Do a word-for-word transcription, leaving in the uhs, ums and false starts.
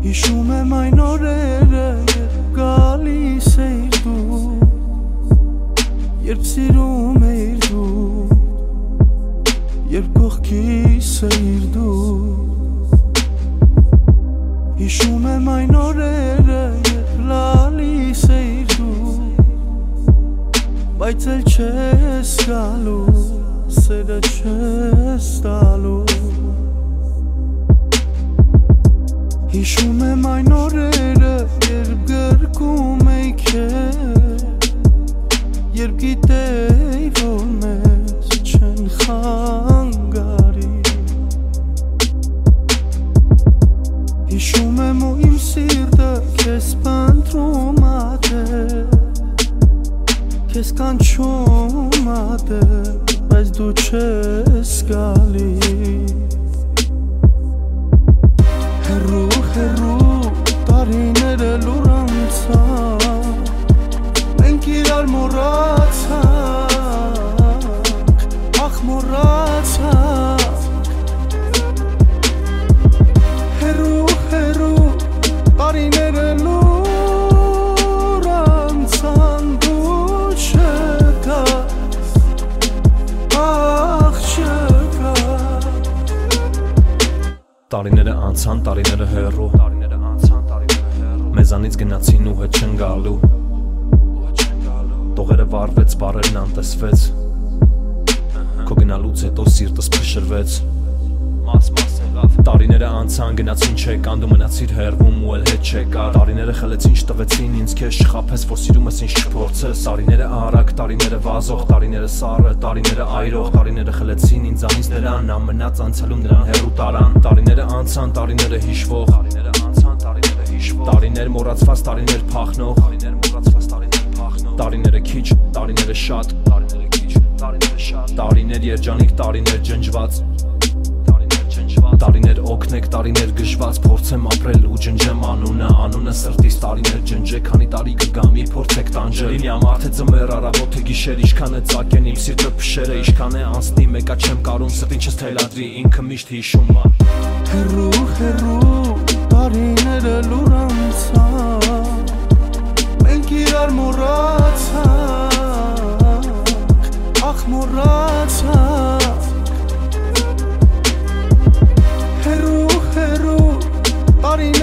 Հիշում եմ այն օրերը, երբ գալիս էիր դու, երբ սիրում էիր դու, երբ կողքիս էիր դու։ Հիշում եմ այն օրերը, երբ լալիս էիր դու, բայց էլ չես գալու, սերը չես տալու։ Հիշում եմ այն օրերը, երբ գրկում էի քեզ, երբ գիտեի, որ մեզ չեն խանգարի։ Հիշում եմ ու իմ սիրտը քեզ փնտրում ա դեռ, քեզ կանչում ա դեռ, բայց դու չես գալի։ Հեռու, հեռու, տարիները լուր անցան, մենք իրար մոռացանք, ախ մոռացանք։ Հեռու, հեռու, տարիները լուր անցան, դու չկաս, ախ չկաս։ Տարիները անցան, տարիները հեռու, տարիները անցան, տարիները հեռու, մեզանից գնացին ու հետ չեն գալու, տողերը վառվեց, բառերն անտեսվեց, քո գնալուց հետո սիրտս փշրվեց, մաս մաս եղավ։ Տարիները անցան, գնացին չեկան, դու մնացիր հեռվում ու էլ հետ չեկար։ Տարիները խլեցին, չտվեցին ինձ քեզ, չխաբես, որ սիրում ես ինձ չփորձես։ Տարիները արագ, տարիները վազող, տարիները սառը, տարիները այրող, տարիները խլեցին ինձանից նրան, նա մնաց անցյալում նրան հեռու տարան։ Տարիները անցան, տարիները հիշվող, տարիները անցան, տարիները հիշվող, տարիներ մոռացված, տարիներ փախնող, տարիներ մոռացված, տարիներ փախնող, տարիները քիչ, տարիները շատ, տարիները քիչ, տարիները շատ, տարիներ երջանիկ, տարիներ ջնջված, տարիներ օգնեք, տարիներ գժված, փորձեմ ապրել ու ջնջեմ անունը, անունը սրտիս, տարիներ ջնջեք, քանի տարի կգամ, իր փորձեք տանջել։ Լինի ամառ թե ձմեռ, առավոտ թե գիշեր, ինչքան է ծակեն իմ սիրտը փշերը, ինչքան է անցնի, մեկա չեմ կարում, սրտին չես թելադրի, ինքը միշտ հիշում ա։ Հեռու, հեռու, տարիները լուր անցան, մենք իրար մոռացանք, ախ մոռացանք։ Հեռու, հեռու, տարիները